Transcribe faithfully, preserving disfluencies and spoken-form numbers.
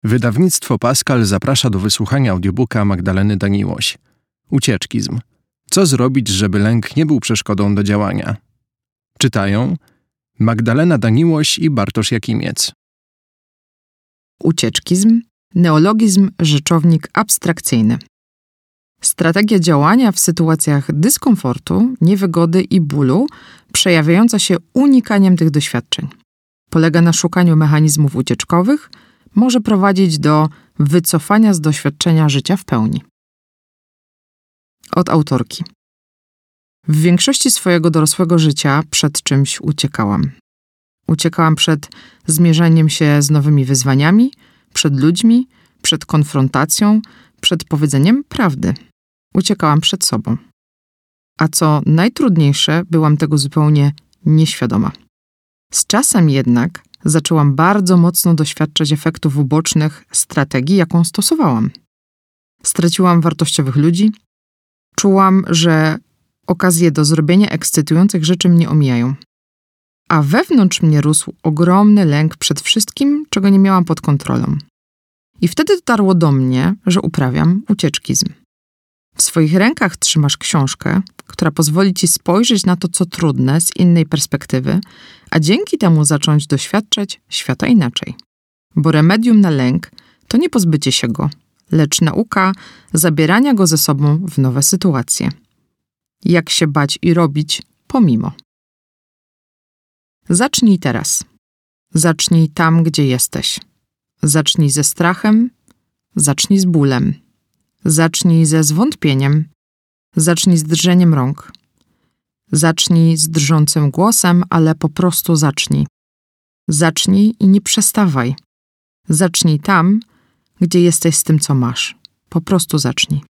Wydawnictwo Pascal zaprasza do wysłuchania audiobooka Magdaleny Daniłoś. Ucieczkizm. Co zrobić, żeby lęk nie był przeszkodą do działania? Czytają Magdalena Daniłoś i Bartosz Jakimiec. Ucieczkizm, neologizm, rzeczownik abstrakcyjny. Strategia działania w sytuacjach dyskomfortu, niewygody i bólu, przejawiająca się unikaniem tych doświadczeń. Polega na szukaniu mechanizmów ucieczkowych, może prowadzić do wycofania z doświadczenia życia w pełni. Od autorki. W większości swojego dorosłego życia przed czymś uciekałam. Uciekałam przed zmierzeniem się z nowymi wyzwaniami, przed ludźmi, przed konfrontacją, przed powiedzeniem prawdy. Uciekałam przed sobą. A co najtrudniejsze, byłam tego zupełnie nieświadoma. Z czasem jednak zaczęłam bardzo mocno doświadczać efektów ubocznych strategii, jaką stosowałam. Straciłam wartościowych ludzi. Czułam, że okazje do zrobienia ekscytujących rzeczy mnie omijają. A wewnątrz mnie rósł ogromny lęk przed wszystkim, czego nie miałam pod kontrolą. I wtedy dotarło do mnie, że uprawiam ucieczkizm. W swoich rękach trzymasz książkę, która pozwoli ci spojrzeć na to, co trudne, z innej perspektywy, a dzięki temu zacząć doświadczać świata inaczej. Bo remedium na lęk to nie pozbycie się go, lecz nauka zabierania go ze sobą w nowe sytuacje. Jak się bać i robić pomimo. Zacznij teraz. Zacznij tam, gdzie jesteś. Zacznij ze strachem, zacznij z bólem. Zacznij ze zwątpieniem, zacznij z drżeniem rąk. Zacznij z drżącym głosem, ale po prostu zacznij. Zacznij i nie przestawaj. Zacznij tam, gdzie jesteś z tym, co masz. Po prostu zacznij.